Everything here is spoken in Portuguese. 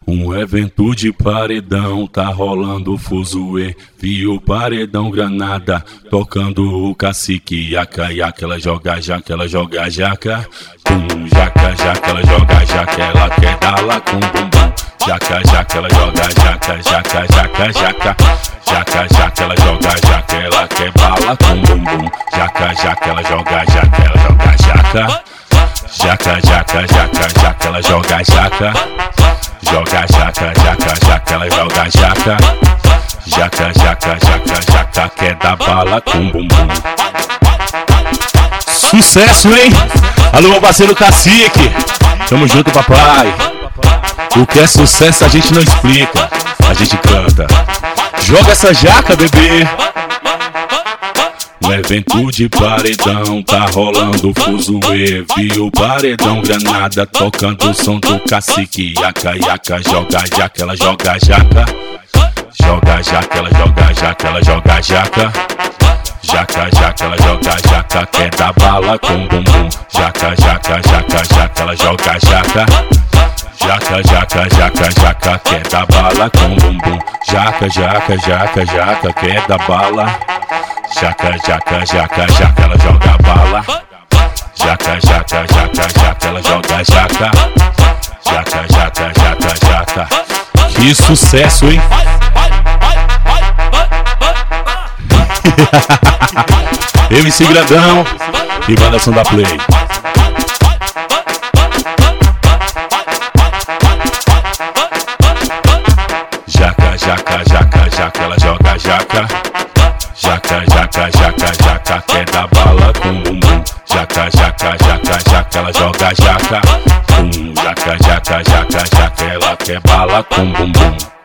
Um evento de paredão, tá rolando fuzuê. Vi o paredão granada, tocando o cacique. Yaca, yaca, ela joga jaca, ela joga jaca. Jaca, jaca, ela joga jaca, ela quer dar lá com bumbum. Jaca, jaca, ela joga jaca, jaca, jaca, jaca. Jaca, jaca, ela joga jaca, ela quer bala com bumbum. Jaca, jaca, ela joga jaca, ela joga jaca. Jaca, jaca, jaca, jaca, ela joga jaca. Joga jaca, jaca, jaca, ela joga jaca. Jaca, jaca, jaca, jaca, quer dar bala com bumbum. Sucesso, hein? Alô, meu parceiro Cacique. Tamo junto, papai. O que é sucesso a gente não explica, a gente canta. Joga essa jaca, bebê. No evento de paredão, tá rolando fuzuê. Vi o paredão granada, tocando o som do cacique. Yaca, yaca, joga jaca, ela joga jaca. Joga jaca, ela joga jaca, ela joga jaca. Jaca, jaca, ela joga jaca, quer dar bala com bumbum. Jaca, jaca, jaca, jaca, ela joga jaca. Jaca, jaca, jaca, jaca, quer dar bala com bumbum. Jaca, jaca, jaca, jaca, quer dar bala. Jaca, jaca, jaca, jaca, ela joga bala. Jaca, jaca, jaca, jaca, ela joga jaca. Jaca, jaca, jaca, jaca. Que sucesso, hein? MC Grandão e Banda Som da Play. Jaca, jaca, jaca, jaca, ela joga jaca. Jaca, jaca, jaca, jaca, quer dar bala com bumbum. Jaca, jaca, jaca, jaca, ela joga jaca. Jaca, jaca, jaca, jaca, ela quer bala com bumbum.